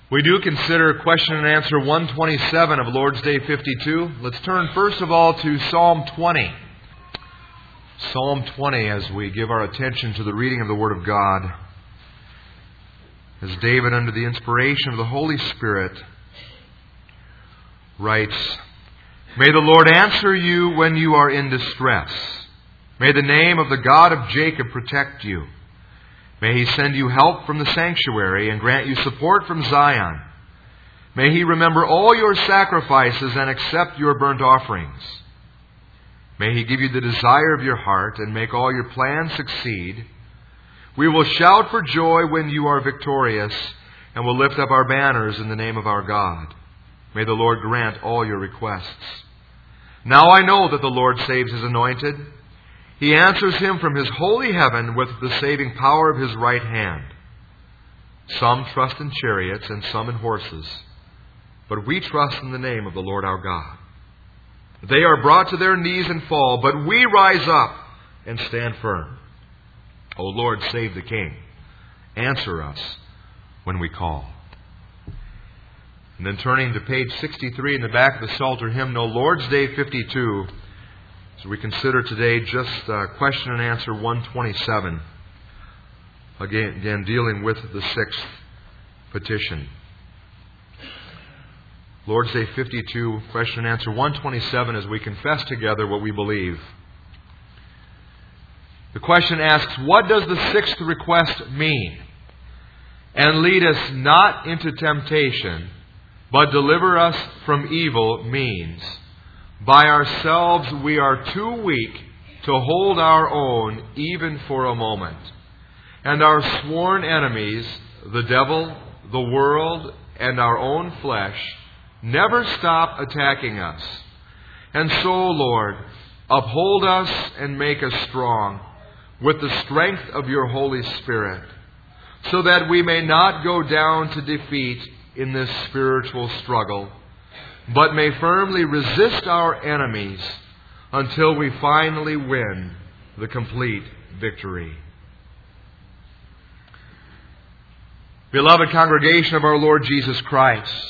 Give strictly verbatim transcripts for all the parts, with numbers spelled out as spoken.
We do consider question and answer one twenty-seven of Lord's Day fifty-two. Let's turn first of all to Psalm twenty. Psalm twenty, as we give our attention to the reading of the Word of God. As David, under the inspiration of the Holy Spirit, writes, "May the Lord answer you when you are in distress. May the name of the God of Jacob protect you. May He send you help from the sanctuary and grant you support from Zion. May He remember all your sacrifices and accept your burnt offerings. May He give you the desire of your heart and make all your plans succeed. We will shout for joy when you are victorious and will lift up our banners in the name of our God. May the Lord grant all your requests. Now I know that the Lord saves His anointed. He answers him from His holy heaven with the saving power of His right hand. Some trust in chariots and some in horses, but we trust in the name of the Lord our God. They are brought to their knees and fall, but we rise up and stand firm. O Lord, save the King. Answer us when we call." And then turning to page sixty-three in the back of the Psalter hymnal, Lord's Day fifty-two, so we consider today just uh, question and answer one twenty-seven. Again, again, dealing with the sixth petition. Lord's Day fifty-two, question and answer one twenty-seven, as we confess together what we believe. The question asks, what does the sixth request mean? "And lead us not into temptation, but deliver us from evil" means, by ourselves we are too weak to hold our own even for a moment. And our sworn enemies, the devil, the world, and our own flesh, never stop attacking us. And so, Lord, uphold us and make us strong with the strength of your Holy Spirit, so that we may not go down to defeat in this spiritual struggle, but may firmly resist our enemies until we finally win the complete victory. Beloved congregation of our Lord Jesus Christ,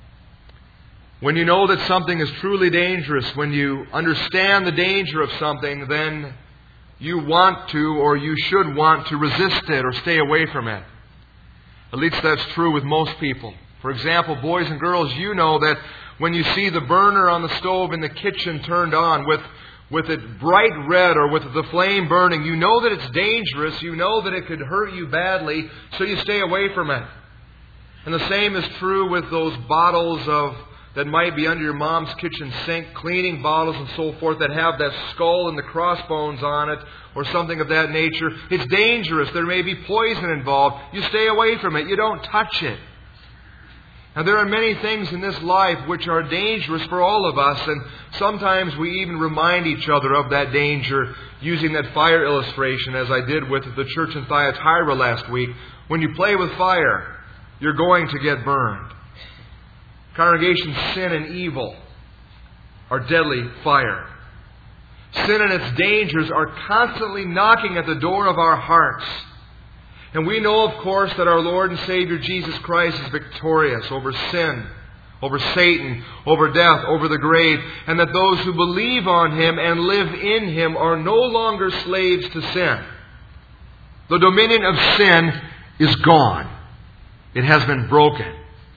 when you know that something is truly dangerous, when you understand the danger of something, then you want to, or you should want to resist it or stay away from it. At least that's true with most people. For example, boys and girls, you know that when you see the burner on the stove in the kitchen turned on with, with it bright red or with the flame burning, you know that it's dangerous. You know that it could hurt you badly, so you stay away from it. And the same is true with those bottles of that might be under your mom's kitchen sink, cleaning bottles and so forth, that have that skull and the crossbones on it or something of that nature. It's dangerous. There may be poison involved. You stay away from it. You don't touch it. Now, there are many things in this life which are dangerous for all of us, and sometimes we even remind each other of that danger using that fire illustration, as I did with the church in Thyatira last week. When you play with fire, you're going to get burned. Congregation, sin and evil are deadly fire. Sin and its dangers are constantly knocking at the door of our hearts. And we know, of course, that our Lord and Savior Jesus Christ is victorious over sin, over Satan, over death, over the grave, and that those who believe on Him and live in Him are no longer slaves to sin. The dominion of sin is gone. It has been broken.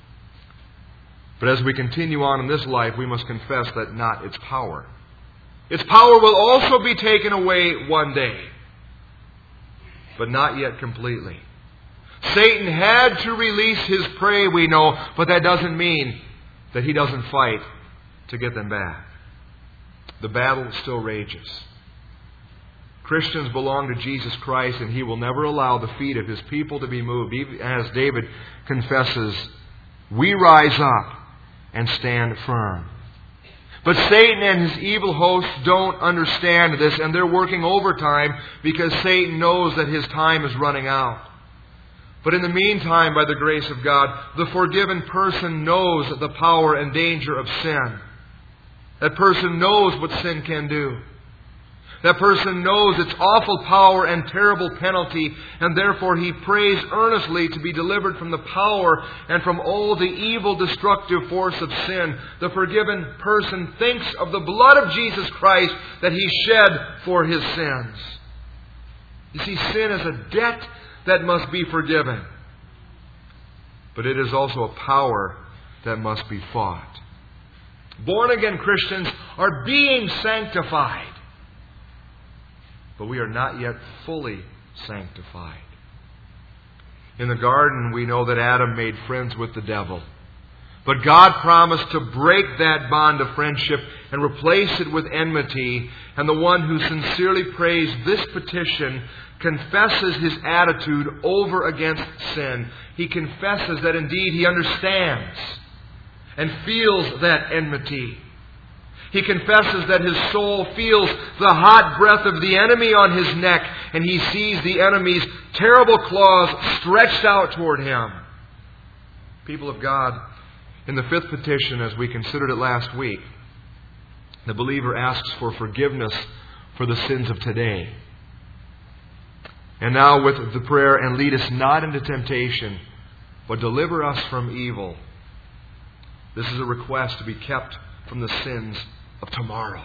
But as we continue on in this life, we must confess that not its power. Its power will also be taken away one day, but not yet completely. Satan had to release his prey, we know, but that doesn't mean that he doesn't fight to get them back. The battle still rages. Christians belong to Jesus Christ, and He will never allow the feet of His people to be moved. Even as David confesses, we rise up and stand firm. But Satan and his evil hosts don't understand this, and they're working overtime because Satan knows that his time is running out. But in the meantime, by the grace of God, the forgiven person knows the power and danger of sin. That person knows what sin can do. That person knows its awful power and terrible penalty, and therefore he prays earnestly to be delivered from the power and from all the evil, destructive force of sin. The forgiven person thinks of the blood of Jesus Christ that He shed for his sins. You see, sin is a debt that must be forgiven. But it is also a power that must be fought. Born-again Christians are being sanctified. But we are not yet fully sanctified. In the garden, we know that Adam made friends with the devil. But God promised to break that bond of friendship and replace it with enmity. And the one who sincerely prays this petition confesses his attitude over against sin. He confesses that indeed he understands and feels that enmity. He confesses that his soul feels the hot breath of the enemy on his neck, and he sees the enemy's terrible claws stretched out toward him. People of God, in the fifth petition, as we considered it last week, the believer asks for forgiveness for the sins of today. And now with the prayer, and lead us not into temptation, but deliver us from evil. This is a request to be kept from the sins of tomorrow.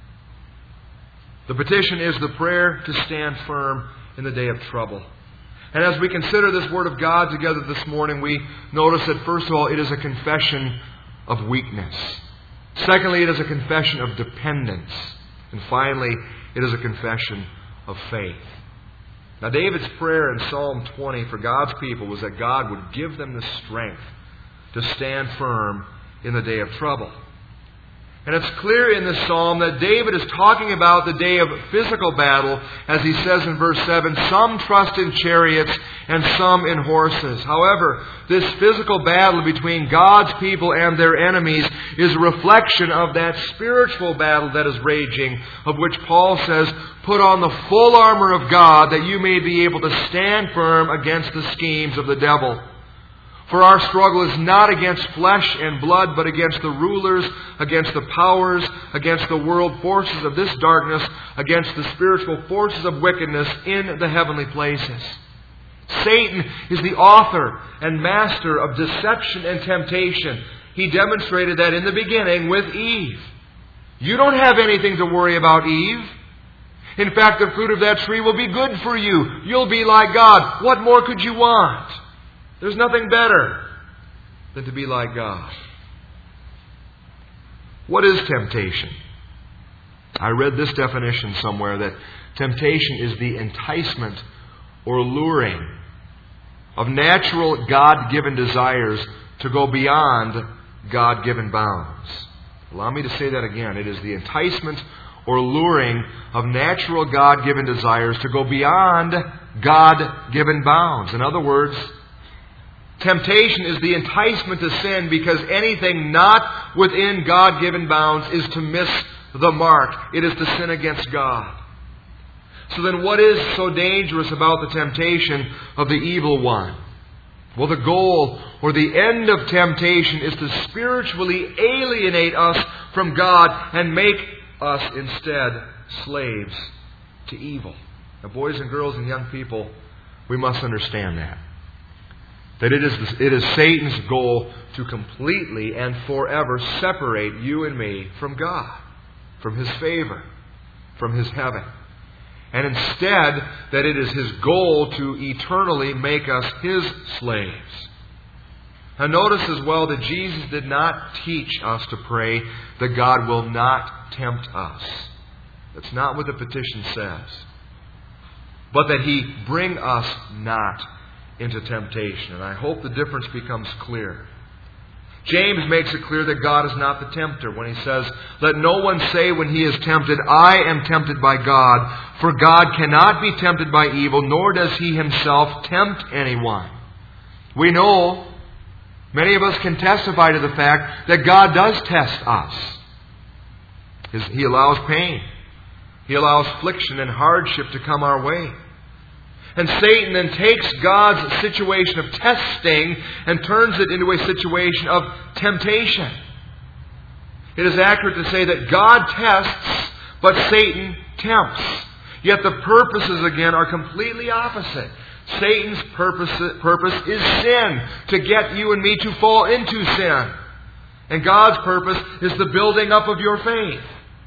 The petition is the prayer to stand firm in the day of trouble. And as we consider this Word of God together this morning, we notice that first of all, it is a confession of weakness. Secondly, it is a confession of dependence. And finally, it is a confession of faith. Now, David's prayer in Psalm twenty for God's people was that God would give them the strength to stand firm in the day of trouble. And it's clear in this psalm that David is talking about the day of physical battle, as he says in verse seven, some trust in chariots and some in horses. However, this physical battle between God's people and their enemies is a reflection of that spiritual battle that is raging, of which Paul says, put on the full armor of God that you may be able to stand firm against the schemes of the devil. For our struggle is not against flesh and blood, but against the rulers, against the powers, against the world forces of this darkness, against the spiritual forces of wickedness in the heavenly places. Satan is the author and master of deception and temptation. He demonstrated that in the beginning with Eve. You don't have anything to worry about, Eve. In fact, the fruit of that tree will be good for you. You'll be like God. What more could you want? There's nothing better than to be like God. What is temptation? I read this definition somewhere, that temptation is the enticement or luring of natural God-given desires to go beyond God-given bounds. Allow me to say that again. It is the enticement or luring of natural God-given desires to go beyond God-given bounds. In other words, temptation is the enticement to sin, because anything not within God-given bounds is to miss the mark. It is to sin against God. So then what is so dangerous about the temptation of the evil one? Well, the goal or the end of temptation is to spiritually alienate us from God and make us instead slaves to evil. Now, boys and girls and young people, we must understand that. That it is, it is Satan's goal to completely and forever separate you and me from God, from His favor, from His heaven. And instead, that it is his goal to eternally make us His slaves. Now notice as well that Jesus did not teach us to pray that God will not tempt us. That's not what the petition says. But that He bring us not into temptation. And I hope the difference becomes clear. James makes it clear that God is not the tempter when he says, let no one say when he is tempted, I am tempted by God. For God cannot be tempted by evil, nor does He Himself tempt anyone. We know, many of us can testify to the fact that God does test us. He allows pain. He allows affliction and hardship to come our way. And Satan then takes God's situation of testing and turns it into a situation of temptation. It is accurate to say that God tests, but Satan tempts. Yet the purposes, again, are completely opposite. Satan's purpose, purpose is sin, to get you and me to fall into sin. And God's purpose is the building up of your faith.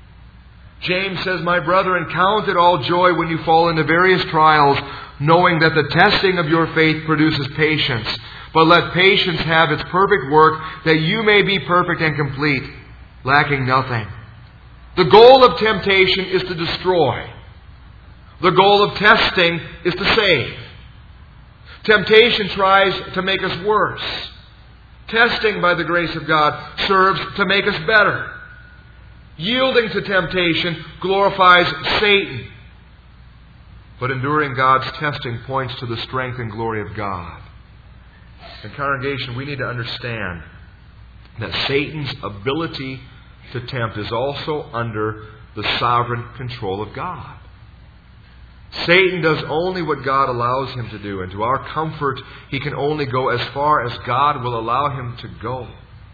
James says, "My brethren, count it all joy when you fall into various trials, knowing that the testing of your faith produces patience. But let patience have its perfect work, that you may be perfect and complete, lacking nothing." The goal of temptation is to destroy. The goal of testing is to save. Temptation tries to make us worse. Testing, by the grace of God, serves to make us better. Yielding to temptation glorifies Satan. But enduring God's testing points to the strength and glory of God. And congregation, we need to understand that Satan's ability to tempt is also under the sovereign control of God. Satan does only what God allows him to do, and to our comfort, he can only go as far as God will allow him to go.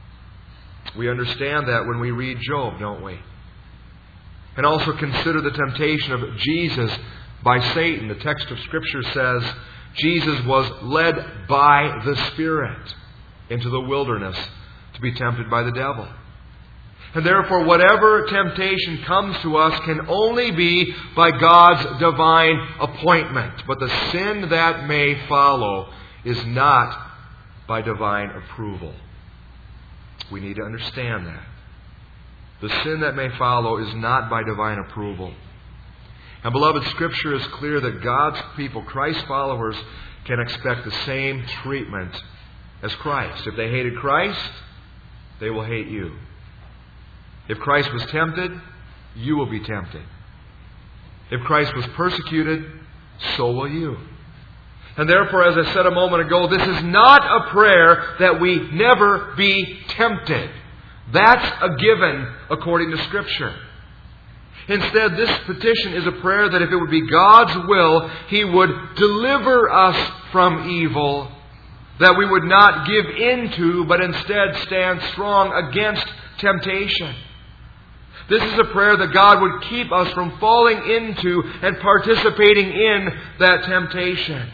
We understand that when we read Job, don't we? And also consider the temptation of Jesus by Satan. The text of Scripture says Jesus was led by the Spirit into the wilderness to be tempted by the devil. And therefore, whatever temptation comes to us can only be by God's divine appointment. But the sin that may follow is not by divine approval. We need to understand that. The sin that may follow is not by divine approval. And beloved, Scripture is clear that God's people, Christ's followers, can expect the same treatment as Christ. If they hated Christ, they will hate you. If Christ was tempted, you will be tempted. If Christ was persecuted, so will you. And therefore, as I said a moment ago, this is not a prayer that we never be tempted. That's a given according to Scripture. Instead, this petition is a prayer that if it would be God's will, He would deliver us from evil, that we would not give in to, but instead stand strong against temptation. This is a prayer that God would keep us from falling into and participating in that temptation.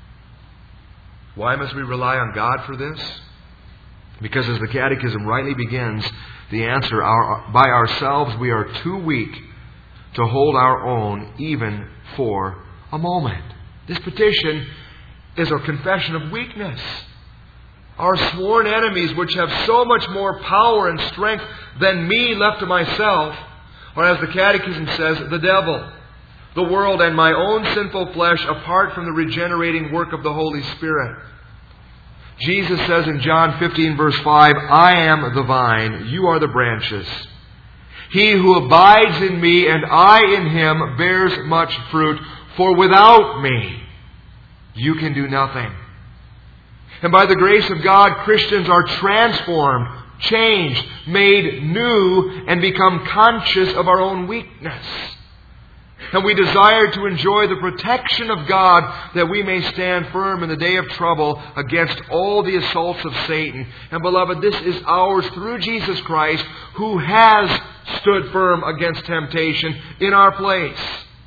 Why must we rely on God for this? Because as the Catechism rightly begins, the answer, our, by ourselves we are too weak to hold our own even for a moment. This petition is a confession of weakness. Our sworn enemies, which have so much more power and strength than me left to myself, or as the Catechism says, the devil, the world, and my own sinful flesh, apart from the regenerating work of the Holy Spirit. Jesus says in John fifteen, verse five, "I am the vine, you are the branches. He who abides in me and I in him bears much fruit, for without me you can do nothing." And by the grace of God, Christians are transformed, changed, made new, and become conscious of our own weakness. And we desire to enjoy the protection of God that we may stand firm in the day of trouble against all the assaults of Satan. And beloved, this is ours through Jesus Christ, who has stood firm against temptation in our place.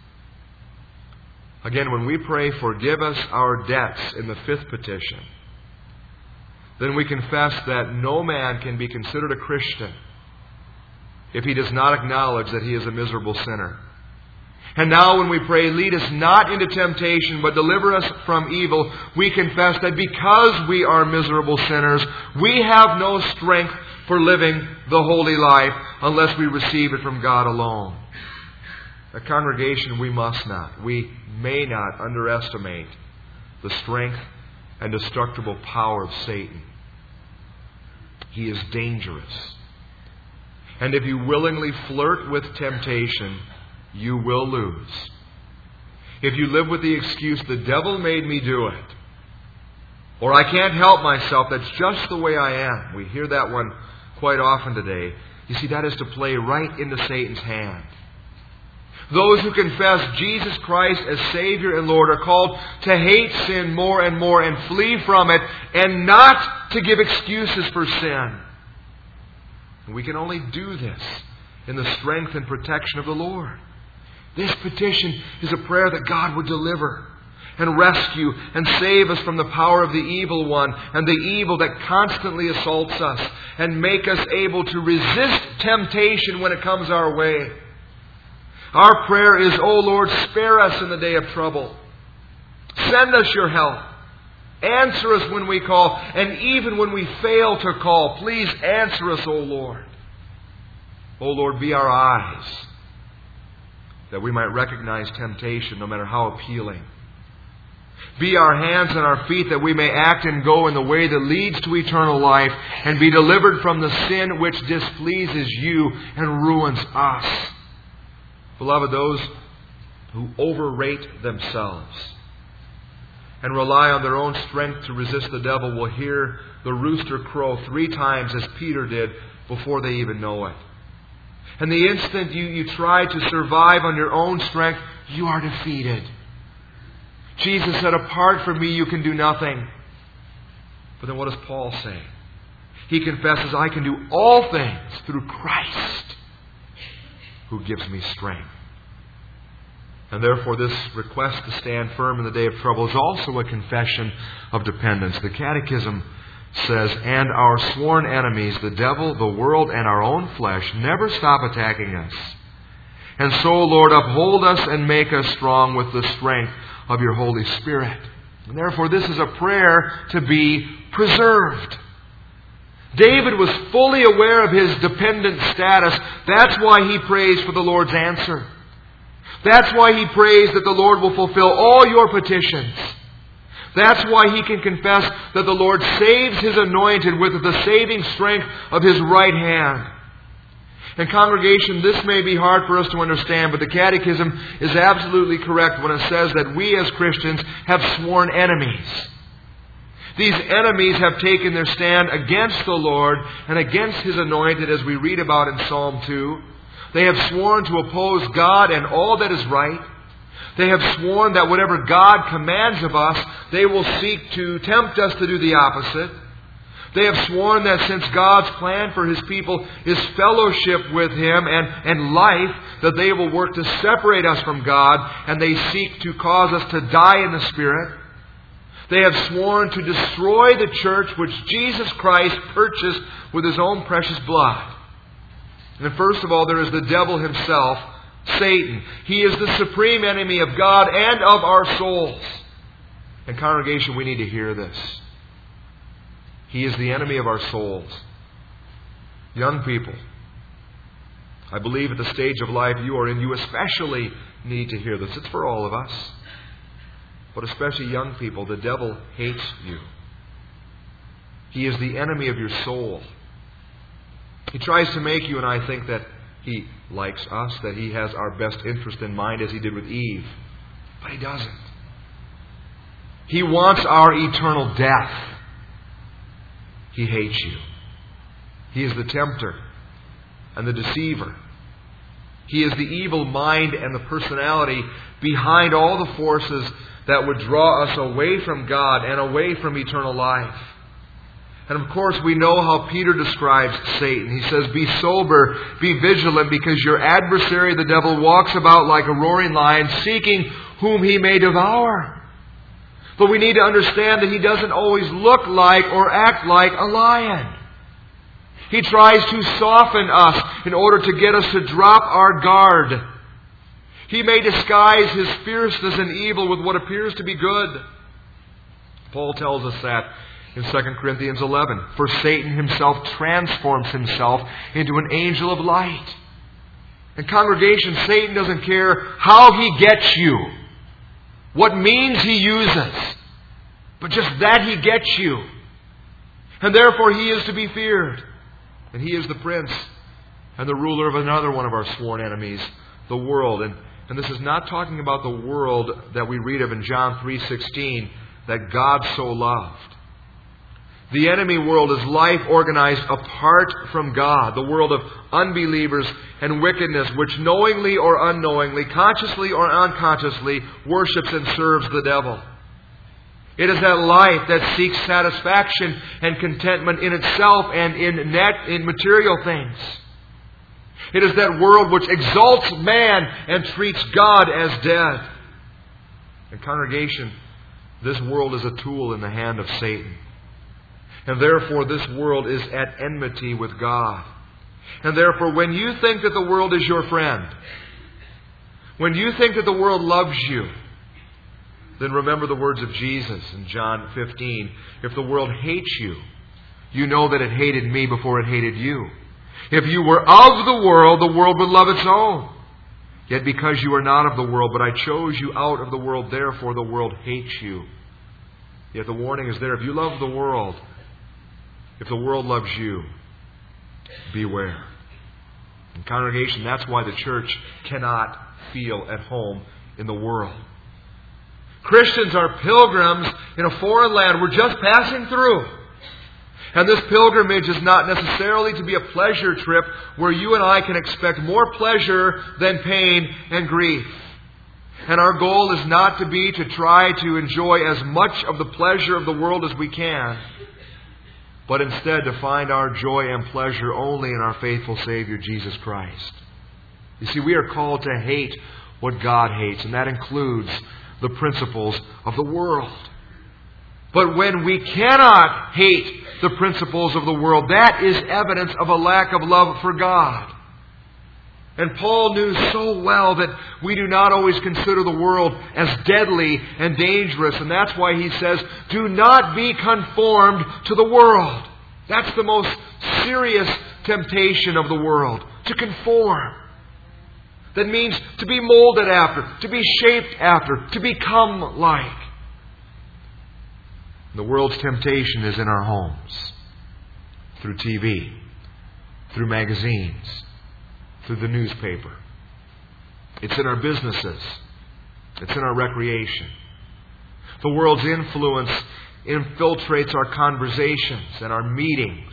Again, when we pray, "Forgive us our debts" in the fifth petition, then we confess that no man can be considered a Christian if he does not acknowledge that he is a miserable sinner. And now when we pray, "Lead us not into temptation, but deliver us from evil," we confess that because we are miserable sinners, we have no strength for living the holy life unless we receive it from God alone. A congregation, we must not, we may not underestimate the strength and destructible power of Satan. He is dangerous. And if you willingly flirt with temptation, you will lose. If you live with the excuse, "The devil made me do it," or "I can't help myself, that's just the way I am," we hear that one quite often today. You see, that is to play right into Satan's hand. Those who confess Jesus Christ as Savior and Lord are called to hate sin more and more and flee from it, and not to give excuses for sin. And we can only do this in the strength and protection of the Lord. This petition is a prayer that God would deliver and rescue and save us from the power of the evil one and the evil that constantly assaults us, and make us able to resist temptation when it comes our way. Our prayer is, O Lord, spare us in the day of trouble. Send us your help. Answer us when we call, and even when we fail to call, please answer us, O Lord. O Lord, be our eyes, that we might recognize temptation, no matter how appealing. Be our hands and our feet, that we may act and go in the way that leads to eternal life, and be delivered from the sin which displeases you and ruins us. Beloved, those who overrate themselves and rely on their own strength to resist the devil will hear the rooster crow three times, as Peter did, before they even know it. And the instant you, you try to survive on your own strength, you are defeated. Jesus said, apart from me you can do nothing. But then what does Paul say? He confesses, I can do all things through Christ who gives me strength. And therefore this request to stand firm in the day of trouble is also a confession of dependence. The Catechism says, and our sworn enemies, the devil, the world, and our own flesh, never stop attacking us. And so, Lord, uphold us and make us strong with the strength of your Holy Spirit. And therefore this is a prayer to be preserved. David was fully aware of his dependent status. That's why he prays for the Lord's answer. That's why he prays that the Lord will fulfill all your petitions. That's why he can confess that the Lord saves His anointed with the saving strength of His right hand. And congregation, this may be hard for us to understand, but the Catechism is absolutely correct when it says that we as Christians have sworn enemies. These enemies have taken their stand against the Lord and against His anointed, as we read about in Psalm two. They have sworn to oppose God and all that is right. They have sworn that whatever God commands of us, they will seek to tempt us to do the opposite. They have sworn that since God's plan for His people is fellowship with Him and, and life, that they will work to separate us from God, and they seek to cause us to die in the Spirit. They have sworn to destroy the church which Jesus Christ purchased with His own precious blood. And first of all, there is the devil himself, Satan. He is the supreme enemy of God and of our souls. And congregation, we need to hear this. He is the enemy of our souls. Young people, I believe at the stage of life you are in, you especially need to hear this. It's for all of us. But especially young people, the devil hates you. He is the enemy of your soul. He tries to make you and I think that he likes us, that he has our best interest in mind, as he did with Eve. But he doesn't. He wants our eternal death. He hates you. He is the tempter and the deceiver. He is the evil mind and the personality behind all the forces that would draw us away from God and away from eternal life. And of course we know how Peter describes Satan. He says, be sober, be vigilant, because your adversary the devil walks about like a roaring lion, seeking whom he may devour. But we need to understand that he doesn't always look like or act like a lion. He tries to soften us in order to get us to drop our guard. He may disguise his fierceness and evil with what appears to be good. Paul tells us that in Second Corinthians eleven. For Satan himself transforms himself into an angel of light. And congregation, Satan doesn't care how he gets you, what means he uses, but just that he gets you. And therefore he is to be feared. And he is the prince and the ruler of another one of our sworn enemies, the world. And, and this is not talking about the world that we read of in John three sixteen, that God so loved. The enemy world is life organized apart from God, the world of unbelievers and wickedness, which knowingly or unknowingly, consciously or unconsciously, worships and serves the devil. It is that life that seeks satisfaction and contentment in itself and in net, in material things. It is that world which exalts man and treats God as dead. And congregation, this world is a tool in the hand of Satan. And therefore this world is at enmity with God. And therefore when you think that the world is your friend, when you think that the world loves you, then remember the words of Jesus in John fifteen. If the world hates you, you know that it hated me before it hated you. If you were of the world, the world would love its own. Yet because you are not of the world, but I chose you out of the world, therefore the world hates you. Yet the warning is there. If you love the world, if the world loves you, beware. And congregation, that's why the church cannot feel at home in the world. Christians are pilgrims in a foreign land. We're just passing through. And this pilgrimage is not necessarily to be a pleasure trip where you and I can expect more pleasure than pain and grief. And our goal is not to be to try to enjoy as much of the pleasure of the world as we can, but instead to find our joy and pleasure only in our faithful Savior, Jesus Christ. You see, we are called to hate what God hates, and that includes the principles of the world. But when we cannot hate the principles of the world, that is evidence of a lack of love for God. And Paul knew so well that we do not always consider the world as deadly and dangerous. And that's why he says, do not be conformed to the world. That's the most serious temptation of the world, to conform. That means to be molded after, to be shaped after, to become like. The world's temptation is in our homes, through T V, through magazines, through the newspaper. It's in our businesses. It's in our recreation. The world's influence infiltrates our conversations and our meetings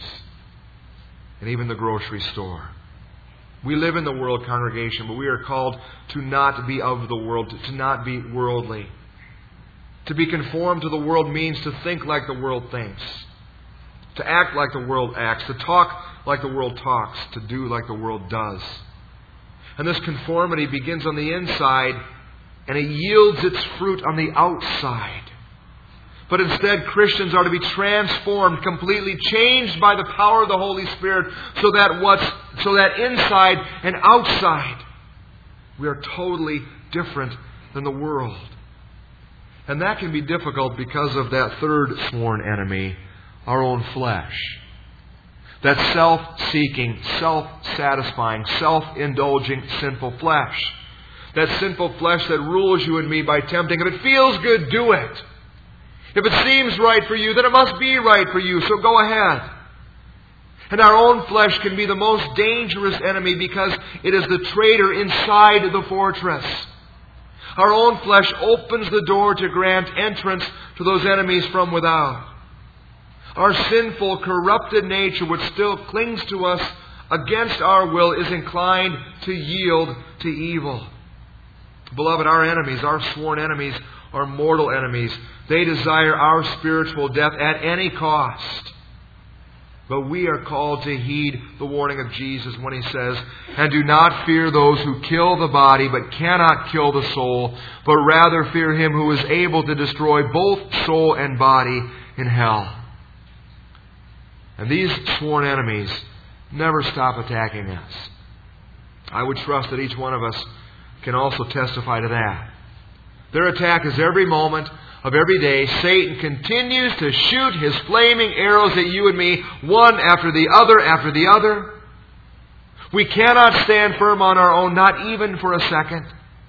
and even the grocery store. We live in the world, congregation, but we are called to not be of the world, to not be worldly. To be conformed to the world means to think like the world thinks, to act like the world acts, to talk like the world talks, to do like the world does. And this conformity begins on the inside and it yields its fruit on the outside. But instead, Christians are to be transformed, completely changed by the power of the Holy Spirit, so that what's so that inside and outside we are totally different than the world. And that can be difficult because of that third sworn enemy, our own flesh. That self-seeking, self-satisfying, self-indulging sinful flesh. That sinful flesh that rules you and me by tempting. If it feels good, do it. If it seems right for you, then it must be right for you, so go ahead. And our own flesh can be the most dangerous enemy because it is the traitor inside the fortress. Our own flesh opens the door to grant entrance to those enemies from without. Our sinful, corrupted nature, which still clings to us against our will, is inclined to yield to evil. Beloved, our enemies, our sworn enemies, are mortal enemies. They desire our spiritual death at any cost. But we are called to heed the warning of Jesus when He says, and do not fear those who kill the body but cannot kill the soul, but rather fear Him who is able to destroy both soul and body in hell. And these sworn enemies never stop attacking us. I would trust that each one of us can also testify to that. Their attack is every moment of every day. Satan continues to shoot his flaming arrows at you and me, one after the other after the other. We cannot stand firm on our own, not even for a second.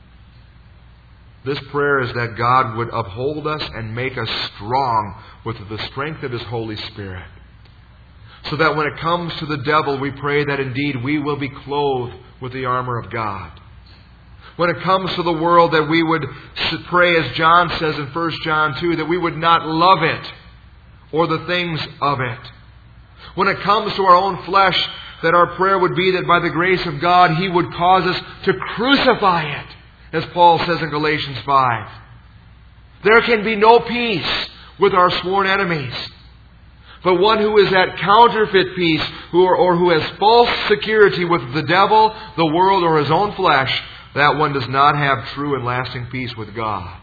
This prayer is that God would uphold us and make us strong with the strength of His Holy Spirit. So that when it comes to the devil, we pray that indeed we will be clothed with the armor of God. When it comes to the world, that we would pray, as John says in First John two, that we would not love it or the things of it. When it comes to our own flesh, that our prayer would be that by the grace of God, He would cause us to crucify it, as Paul says in Galatians five. There can be no peace with our sworn enemies. But one who is at counterfeit peace, who or, or who has false security with the devil, the world, or his own flesh, that one does not have true and lasting peace with God.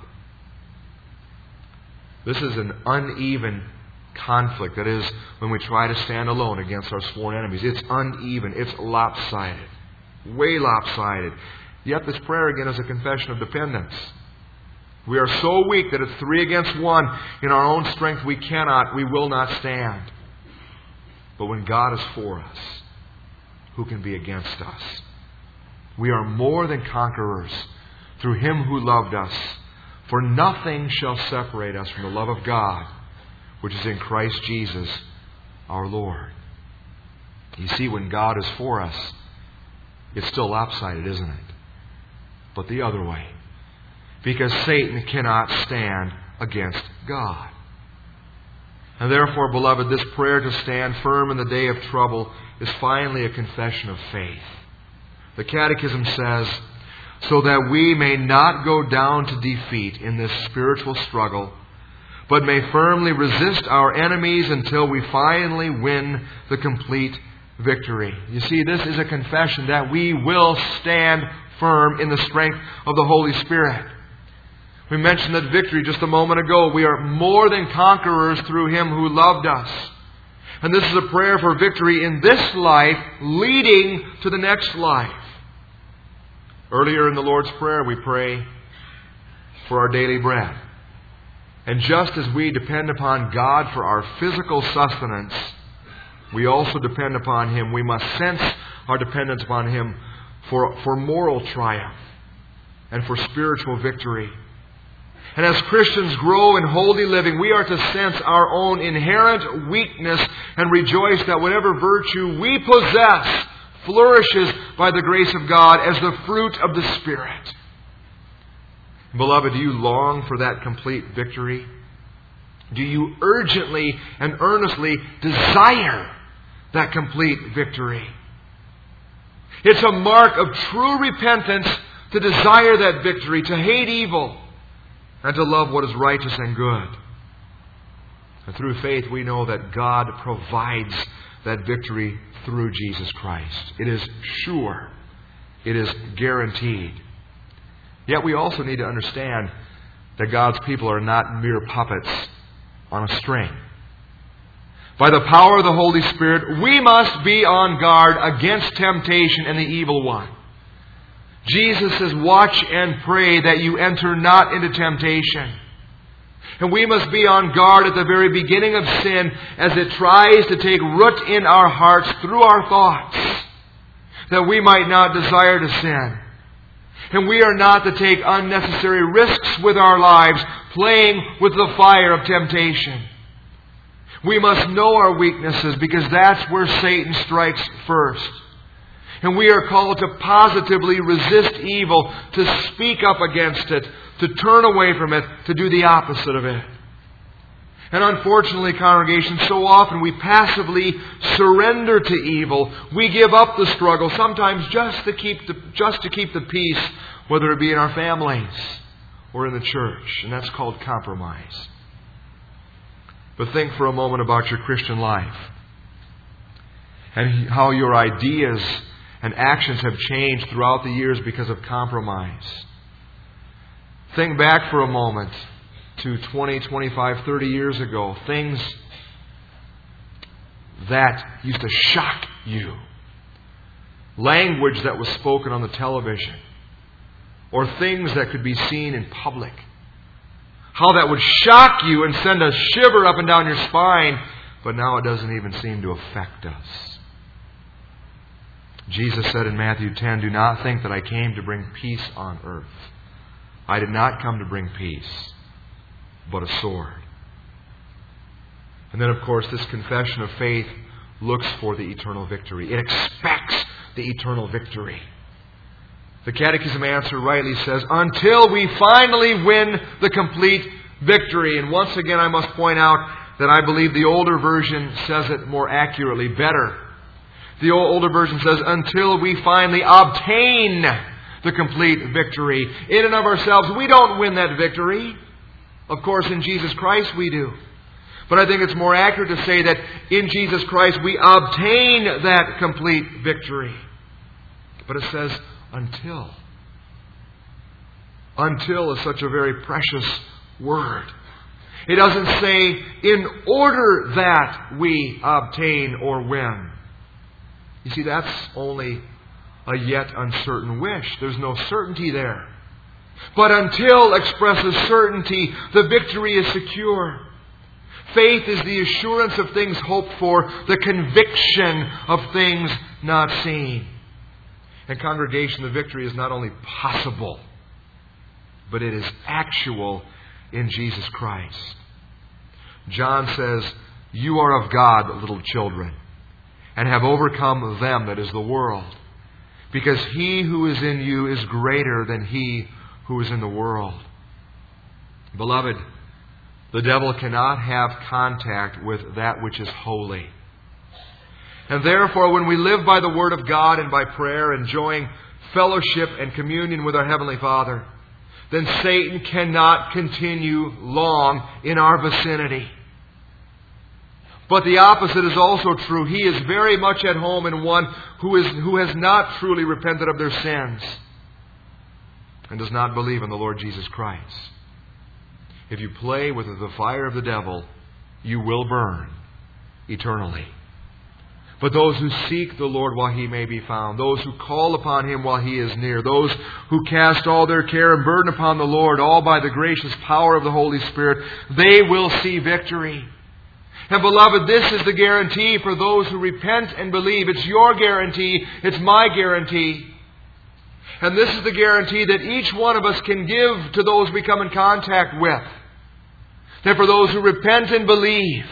This is an uneven conflict. That is, when we try to stand alone against our sworn enemies. It's uneven. It's lopsided. Way lopsided. Yet this prayer again is a confession of dependence. We are so weak that it's three against one. In our own strength we cannot, we will not stand. But when God is for us, who can be against us? We are more than conquerors through Him who loved us. For nothing shall separate us from the love of God, which is in Christ Jesus our Lord. You see, when God is for us, it's still lopsided, isn't it? But the other way. Because Satan cannot stand against God. And therefore, beloved, this prayer to stand firm in the day of trouble is finally a confession of faith. The Catechism says, so that we may not go down to defeat in this spiritual struggle, but may firmly resist our enemies until we finally win the complete victory. You see, this is a confession that we will stand firm in the strength of the Holy Spirit. We mentioned that victory just a moment ago. We are more than conquerors through Him who loved us. And this is a prayer for victory in this life, leading to the next life. Earlier in the Lord's Prayer, we pray for our daily bread. And just as we depend upon God for our physical sustenance, we also depend upon Him. We must sense our dependence upon Him for, for moral triumph and for spiritual victory. And as Christians grow in holy living, we are to sense our own inherent weakness and rejoice that whatever virtue we possess flourishes by the grace of God as the fruit of the Spirit. Beloved, do you long for that complete victory? Do you urgently and earnestly desire that complete victory? It's a mark of true repentance to desire that victory, to hate evil, and to love what is righteous and good. And through faith we know that God provides that victory through Jesus Christ. It is sure. It is guaranteed. Yet we also need to understand that God's people are not mere puppets on a string. By the power of the Holy Spirit, we must be on guard against temptation and the evil one. Jesus says, watch and pray that you enter not into temptation. And we must be on guard at the very beginning of sin as it tries to take root in our hearts through our thoughts, that we might not desire to sin. And we are not to take unnecessary risks with our lives, playing with the fire of temptation. We must know our weaknesses because that's where Satan strikes first. And we are called to positively resist evil, to speak up against it, to turn away from it, to do the opposite of it. And unfortunately, congregation, so often we passively surrender to evil. We give up the struggle, sometimes just to keep the, just to keep the peace, whether it be in our families or in the church. And that's called compromise. But think for a moment about your Christian life and how your ideas and actions have changed throughout the years because of compromise. Think back for a moment to twenty, twenty-five, thirty years ago. Things that used to shock you. Language that was spoken on the television. Or things that could be seen in public. How that would shock you and send a shiver up and down your spine. But now it doesn't even seem to affect us. Jesus said in Matthew ten, do not think that I came to bring peace on earth. I did not come to bring peace, but a sword. And then, of course, this confession of faith looks for the eternal victory. It expects the eternal victory. The Catechism answer rightly says, until we finally win the complete victory. And once again, I must point out that I believe the older version says it more accurately, better. The older version says, until we finally obtain the complete victory. In and of ourselves, we don't win that victory. Of course, in Jesus Christ we do. But I think it's more accurate to say that in Jesus Christ we obtain that complete victory. But it says, until. Until is such a very precious word. It doesn't say, in order that we obtain or win. You see, that's only a yet uncertain wish. There's no certainty there. But until expresses certainty, the victory is secure. Faith is the assurance of things hoped for, the conviction of things not seen. And congregation, the victory is not only possible, but it is actual in Jesus Christ. John says, you are of God, little children, and have overcome them, that is the world. Because he who is in you is greater than he who is in the world. Beloved, the devil cannot have contact with that which is holy. And therefore, when we live by the Word of God and by prayer, enjoying fellowship and communion with our Heavenly Father, then Satan cannot continue long in our vicinity. But the opposite is also true. He is very much at home in one who is who has not truly repented of their sins and does not believe in the Lord Jesus Christ. If you play with the fire of the devil, you will burn eternally. But those who seek the Lord while He may be found, those who call upon Him while He is near, those who cast all their care and burden upon the Lord, all by the gracious power of the Holy Spirit, they will see victory. And beloved, this is the guarantee for those who repent and believe. It's your guarantee. It's my guarantee. And this is the guarantee that each one of us can give to those we come in contact with. That for those who repent and believe,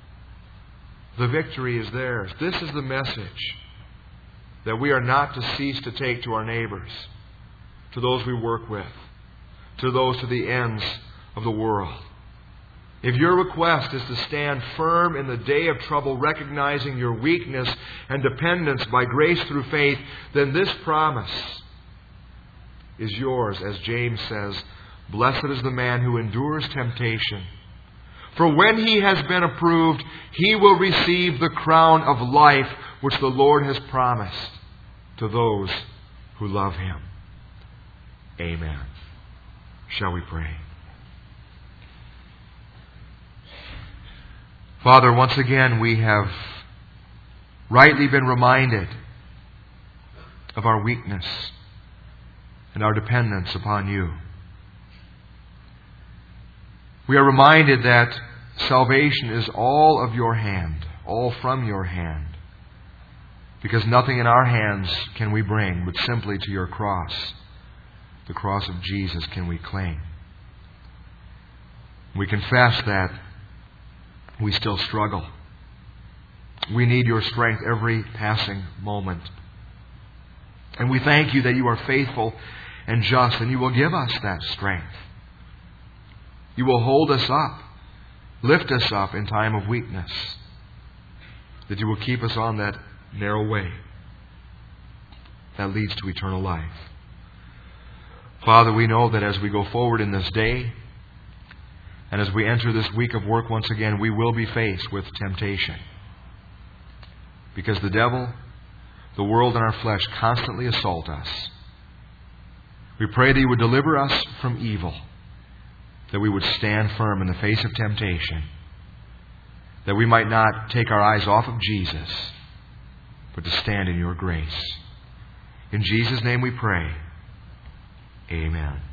the victory is theirs. This is the message that we are not to cease to take to our neighbors, to those we work with, to those to the ends of the world. If your request is to stand firm in the day of trouble, recognizing your weakness and dependence by grace through faith, then this promise is yours. As James says, blessed is the man who endures temptation. For when he has been approved, he will receive the crown of life which the Lord has promised to those who love Him. Amen. Shall we pray? Father, once again we have rightly been reminded of our weakness and our dependence upon You. We are reminded that salvation is all of Your hand, all from Your hand, because nothing in our hands can we bring, but simply to Your cross, the cross of Jesus, can we cling. We confess that we still struggle. We need Your strength every passing moment. And we thank You that You are faithful and just, and You will give us that strength. You will hold us up, lift us up in time of weakness, that You will keep us on that narrow way that leads to eternal life. Father, we know that as we go forward in this day, and as we enter this week of work once again, we will be faced with temptation. Because the devil, the world, and our flesh constantly assault us. We pray that You would deliver us from evil, that we would stand firm in the face of temptation, that we might not take our eyes off of Jesus, but to stand in Your grace. In Jesus' name we pray. Amen.